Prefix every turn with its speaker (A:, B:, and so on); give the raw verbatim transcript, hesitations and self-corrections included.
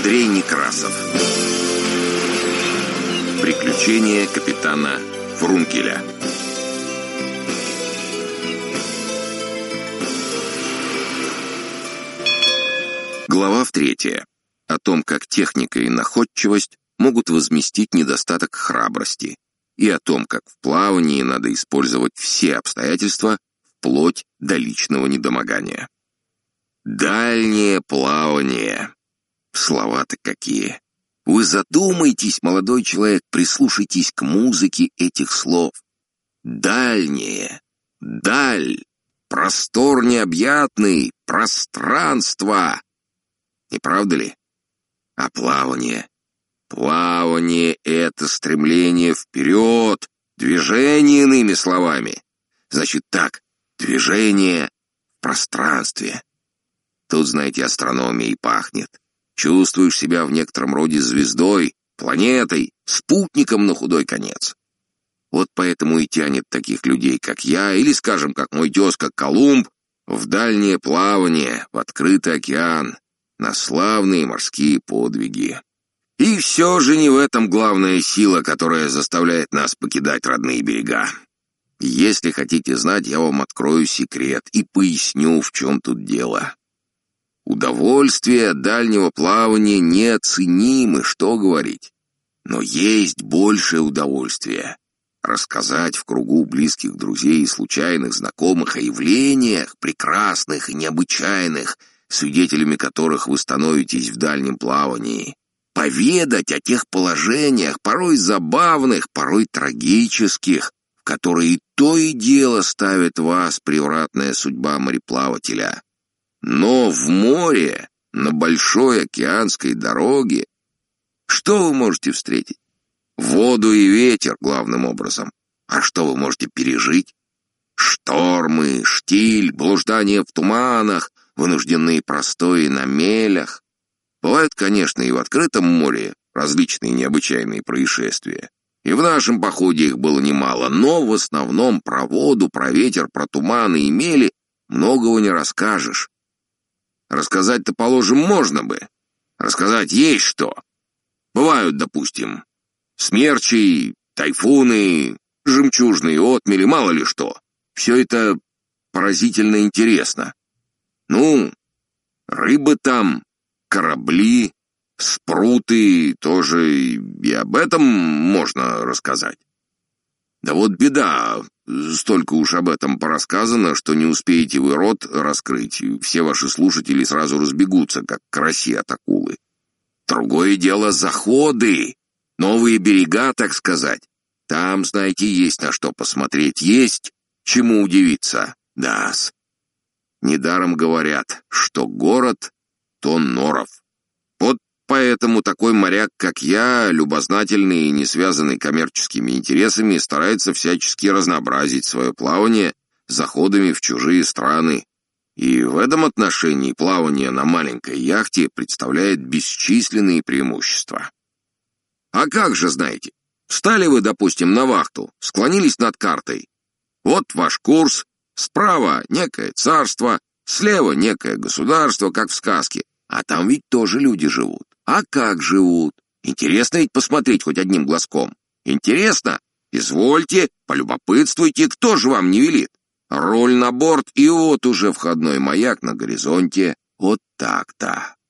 A: Андрей Некрасов. Приключения капитана Врунгеля. Глава третья. О том, как техника и находчивость могут возместить недостаток храбрости, и о том, как в плавании надо использовать все обстоятельства вплоть до личного недомогания. Дальнее плавание. Слова-то какие! Вы задумайтесь, молодой человек, прислушайтесь к музыке этих слов. Дальнее, даль, простор необъятный, пространство. Не правда ли? А плавание? Плавание — это стремление вперед, движение, иными словами. Значит так, движение в пространстве. Тут, знаете, астрономия и пахнет. Чувствуешь себя в некотором роде звездой, планетой, спутником на худой конец. Вот поэтому и тянет таких людей, как я, или, скажем, как мой тезка Колумб, в дальнее плавание, в открытый океан, на славные морские подвиги. И все же не в этом главная сила, которая заставляет нас покидать родные берега. Если хотите знать, я вам открою секрет и поясню, в чем тут дело. Удовольствие от дальнего плавания неоценимы, что говорить. Но есть большее удовольствие — рассказать в кругу близких друзей и случайных знакомых о явлениях, прекрасных и необычайных, свидетелями которых вы становитесь в дальнем плавании. Поведать о тех положениях, порой забавных, порой трагических, в которые то и дело ставит вас превратная судьба мореплавателя. Но в море, на большой океанской дороге, что вы можете встретить? Воду и ветер, главным образом. А что вы можете пережить? Штормы, штиль, блуждание в туманах, вынужденные простои на мелях. Бывают, конечно, и в открытом море различные необычайные происшествия. И в нашем походе их было немало, но в основном про воду, про ветер, про туманы и мели многого не расскажешь. Рассказать-то, положим, можно бы. Рассказать есть что. Бывают, допустим, смерчи, тайфуны, жемчужные отмели, мало ли что. Все это поразительно интересно. Ну, рыбы там, корабли, спруты, тоже и об этом можно рассказать. Да вот беда, столько уж об этом порассказано, что не успеете вы рот раскрыть, все ваши слушатели сразу разбегутся, как караси от акулы. Другое дело — заходы, новые берега, так сказать. Там, знаете, есть на что посмотреть, есть чему удивиться. Да-с. Недаром говорят, что город — то норов. Вот поэтому такой моряк, как я, любознательный и не связанный коммерческими интересами, старается всячески разнообразить свое плавание заходами в чужие страны. И в этом отношении плавание на маленькой яхте представляет бесчисленные преимущества. А как же, знаете, встали вы, допустим, на вахту, склонились над картой. Вот ваш курс, справа некое царство, слева некое государство, как в сказке. А там ведь тоже люди живут. А как живут? Интересно ведь посмотреть хоть одним глазком. Интересно? Извольте, полюбопытствуйте, кто же вам не велит. Руль на борт, и вот уже входной маяк на горизонте. Вот так-то.